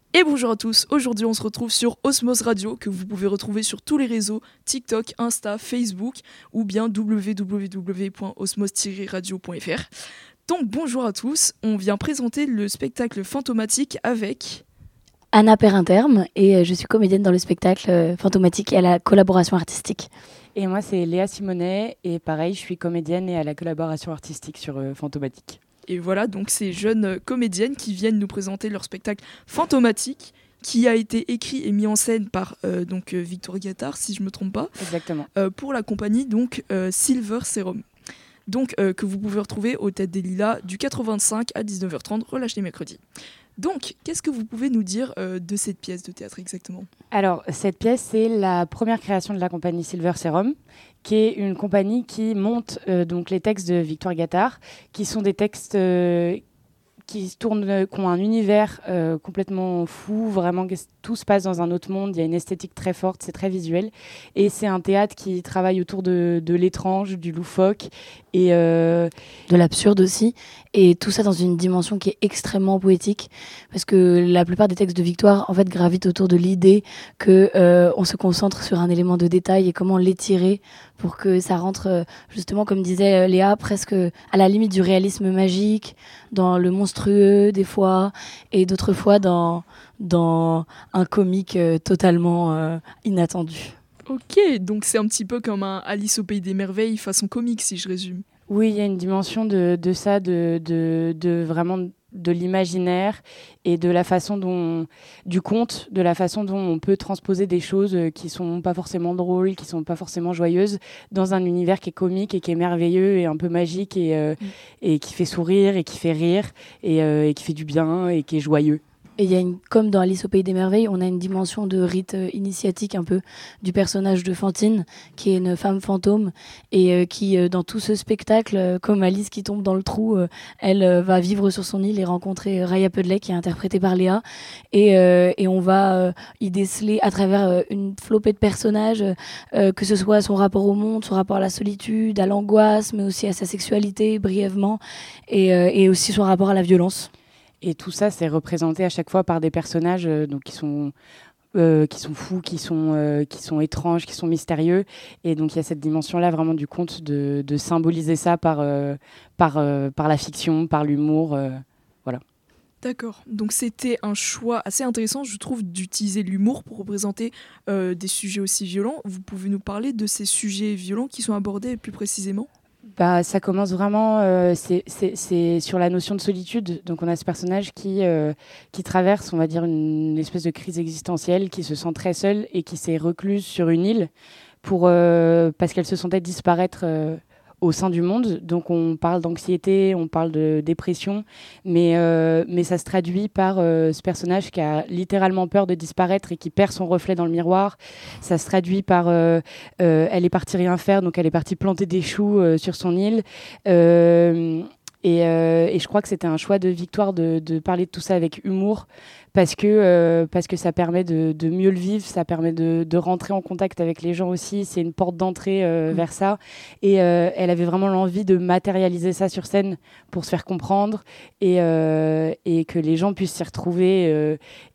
Et bonjour à tous, aujourd'hui on se retrouve sur Osmose Radio que vous pouvez retrouver sur tous les réseaux TikTok, Insta, Facebook ou bien www.osmose-radio.fr. Donc bonjour à tous, on vient présenter le spectacle Fantomatique avec... Anna Perinterme et je suis comédienne dans le spectacle Fantomatique et à la collaboration artistique. Et moi c'est Léa Simonet et pareil je suis comédienne et à la collaboration artistique sur Fantomatique. Et voilà, donc ces jeunes comédiennes qui viennent nous présenter leur spectacle Fantomatique, qui a été écrit et mis en scène par Victoire Gattard, si je ne me trompe pas. Exactement. Pour la compagnie Silver Serum. Donc, que vous pouvez retrouver au Tête des Lilas du 4h25 à 19h30, relâche les mercredis. Donc, qu'est-ce que vous pouvez nous dire de cette pièce de théâtre exactement ? Alors, cette pièce, c'est la première création de la compagnie Silver Serum, qui est une compagnie qui monte donc les textes de Victoire Gattard, qui sont des textes qui ont un univers complètement fou, vraiment tout se passe dans un autre monde, il y a une esthétique très forte, c'est très visuel, et c'est un théâtre qui travaille autour de l'étrange, du loufoque, et de l'absurde aussi, et tout ça dans une dimension qui est extrêmement poétique, parce que la plupart des textes de Victoire en fait gravitent autour de l'idée que on se concentre sur un élément de détail et comment l'étirer pour que ça rentre justement, comme disait Léa, presque à la limite du réalisme magique, dans le monstrueux des fois, et d'autres fois dans un comique totalement inattendu. Ok, donc c'est un petit peu comme un Alice au Pays des Merveilles façon comique, si je résume. Oui, il y a une dimension de ça, de vraiment de l'imaginaire et de la façon du conte, de la façon dont on peut transposer des choses qui sont pas forcément drôles, qui sont pas forcément joyeuses, dans un univers qui est comique et qui est merveilleux et un peu magique et qui fait sourire et qui fait rire et qui fait du bien et qui est joyeux. Et il y a comme dans Alice au Pays des Merveilles, on a une dimension de rite initiatique un peu du personnage de Fantine, qui est une femme fantôme et qui, dans tout ce spectacle, comme Alice qui tombe dans le trou, elle va vivre sur son île et rencontrer Raya Pudley, qui est interprétée par Léa. Et on va y déceler à travers une flopée de personnages, que ce soit son rapport au monde, son rapport à la solitude, à l'angoisse, mais aussi à sa sexualité, brièvement, et aussi son rapport à la violence. Et tout ça, c'est représenté à chaque fois par des personnages donc qui sont fous, qui sont étranges, qui sont mystérieux. Et donc, il y a cette dimension-là vraiment du conte de symboliser ça par la fiction, par l'humour. Voilà. D'accord. Donc, c'était un choix assez intéressant, je trouve, d'utiliser l'humour pour représenter des sujets aussi violents. Vous pouvez nous parler de ces sujets violents qui sont abordés plus précisément ? Ça commence vraiment, c'est sur la notion de solitude. Donc on a ce personnage qui traverse, on va dire, une espèce de crise existentielle, qui se sent très seule et qui s'est recluse sur une île parce qu'elle se sentait disparaître au sein du monde. Donc on parle d'anxiété, on parle de dépression, mais ça se traduit par ce personnage qui a littéralement peur de disparaître et qui perd son reflet dans le miroir. Ça se traduit par elle est partie rien faire, donc elle est partie planter des choux sur son île. Et je crois que c'était un choix de Victoire de parler de tout ça avec humour parce que ça permet de mieux le vivre, ça permet de rentrer en contact avec les gens aussi, c'est une porte d'entrée vers ça. Et elle avait vraiment l'envie de matérialiser ça sur scène pour se faire comprendre et que les gens puissent s'y retrouver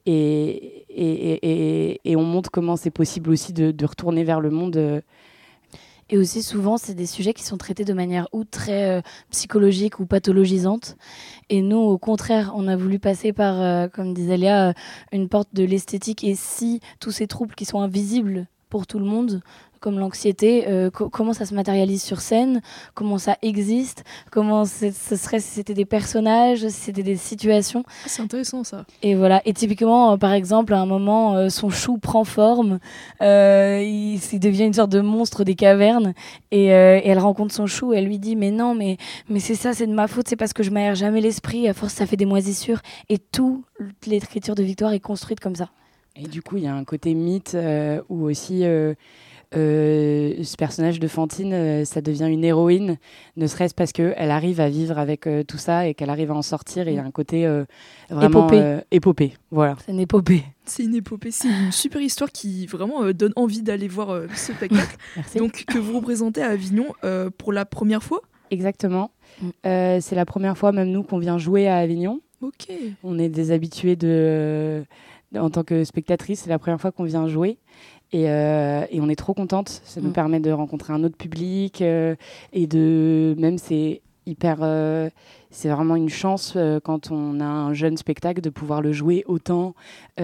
et on montre comment c'est possible aussi de retourner vers le monde. Et aussi, souvent, c'est des sujets qui sont traités de manière ou très psychologique ou pathologisante. Et nous, au contraire, on a voulu passer par, comme disait Léa, une porte de l'esthétique. Et si tous ces troubles qui sont invisibles pour tout le monde, comme l'anxiété, comment ça se matérialise sur scène, comment ça existe, comment ce serait si c'était des personnages, si c'était des situations. C'est intéressant ça. Et voilà. Et typiquement, par exemple, à un moment, son chou prend forme, il devient une sorte de monstre des cavernes, et elle rencontre son chou, et elle lui dit mais non, mais c'est ça, c'est de ma faute, c'est parce que je m'aère jamais l'esprit, à force ça fait des moisissures, et toute l'écriture de Victoire est construite comme ça. Et du coup, il y a un côté mythe où aussi ce personnage de Fantine, ça devient une héroïne, ne serait-ce parce qu'elle arrive à vivre avec tout ça et qu'elle arrive à en sortir. Et il y a un côté vraiment épopée. Voilà. C'est une épopée. C'est une épopée, c'est une super histoire qui vraiment donne envie d'aller voir ce spectacle. Merci. Donc, que vous représentez à Avignon pour la première fois ? Exactement. C'est la première fois, même nous, qu'on vient jouer à Avignon. Ok. On est des habitués de en tant que spectatrice. C'est la première fois qu'on vient jouer. Et on est trop contente. Ça nous permet de rencontrer un autre public et de même c'est vraiment une chance quand on a un jeune spectacle de pouvoir le jouer autant,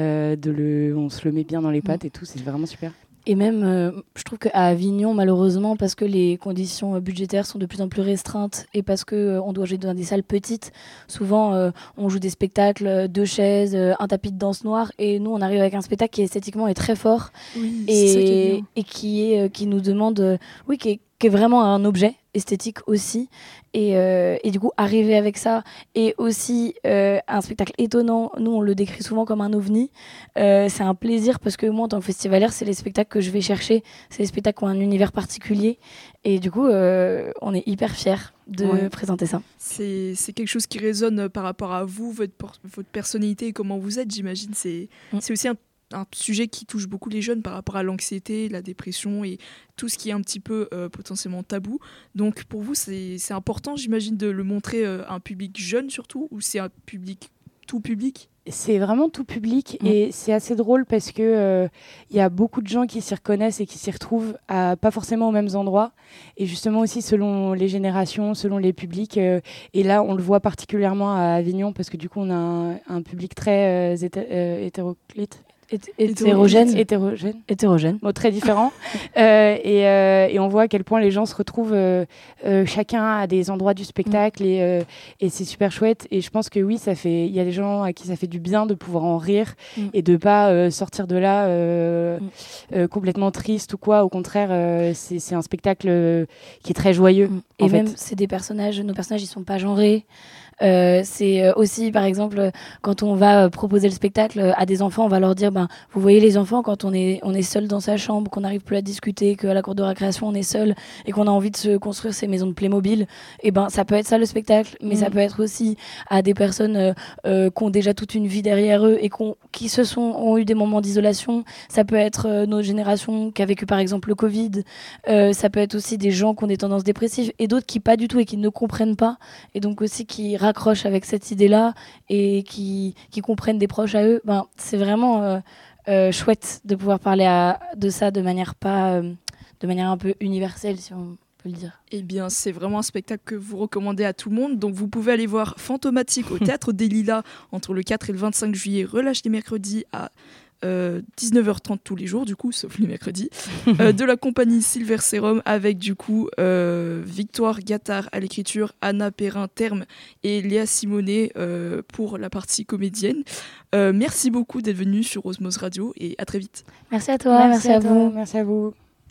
on se le met bien dans les pattes et tout. C'est vraiment super. Et même, je trouve qu'à Avignon, malheureusement, parce que les conditions budgétaires sont de plus en plus restreintes et parce qu'on doit jouer dans des salles petites, souvent on joue des spectacles, 2 chaises, un tapis de danse noir, et nous on arrive avec un spectacle qui esthétiquement est très fort et qui nous demande, qui est vraiment un objet esthétique aussi. Et du coup, arriver avec ça, et aussi un spectacle étonnant, nous on le décrit souvent comme un ovni, c'est un plaisir parce que moi en tant que festivalière, c'est les spectacles que je vais chercher, c'est les spectacles qui ont un univers particulier, et du coup on est hyper fiers de présenter ça. C'est quelque chose qui résonne par rapport à vous, votre personnalité et comment vous êtes, j'imagine. C'est aussi un sujet qui touche beaucoup les jeunes par rapport à l'anxiété, la dépression et tout ce qui est un petit peu potentiellement tabou. Donc pour vous, c'est important, j'imagine, de le montrer à un public jeune surtout, ou c'est un public, tout public ? C'est vraiment tout public et c'est assez drôle parce que y a beaucoup de gens qui s'y reconnaissent et qui s'y retrouvent pas forcément aux mêmes endroits, et justement aussi selon les générations, selon les publics, et là on le voit particulièrement à Avignon parce que du coup on a un public très hétéroclite. Hétérogène. Bon, très différent. Et on voit à quel point les gens se retrouvent chacun à des endroits du spectacle et c'est super chouette. Et je pense que oui, il y a des gens à qui ça fait du bien de pouvoir en rire et de pas sortir de là complètement triste ou quoi. Au contraire, c'est un spectacle qui est très joyeux. Et même, c'est nos personnages, ils sont pas genrés. C'est aussi, par exemple, quand on va proposer le spectacle à des enfants, on va leur dire, vous voyez les enfants, quand on est seul dans sa chambre, qu'on n'arrive plus à discuter, qu'à la cour de récréation on est seul et qu'on a envie de se construire ses maisons de Playmobil, et ça peut être ça le spectacle, mais ça peut être aussi à des personnes qui ont déjà toute une vie derrière eux et qui ont eu des moments d'isolation. Ça peut être nos générations qui a vécu par exemple le Covid. Ça peut être aussi des gens qui ont des tendances dépressives et d'autres qui pas du tout et qui ne comprennent pas, et donc aussi qui raccrochent avec cette idée-là et qui comprennent des proches à eux. C'est vraiment chouette de pouvoir parler de ça de manière un peu universelle, si on peut le dire. Eh bien, c'est vraiment un spectacle que vous recommandez à tout le monde. Donc, vous pouvez aller voir Fantomatique au Théâtre des Lilas entre le 4 et le 25 juillet, relâche les mercredis à 19h30 tous les jours, du coup, sauf les mercredis, de la compagnie Silver Serum, avec du coup Victoire Gattard à l'écriture, Anna Perrin-Terme et Léa Simonet pour la partie comédienne. Merci beaucoup d'être venue sur Osmose Radio et à très vite. Merci à toi, merci à vous. Merci à vous.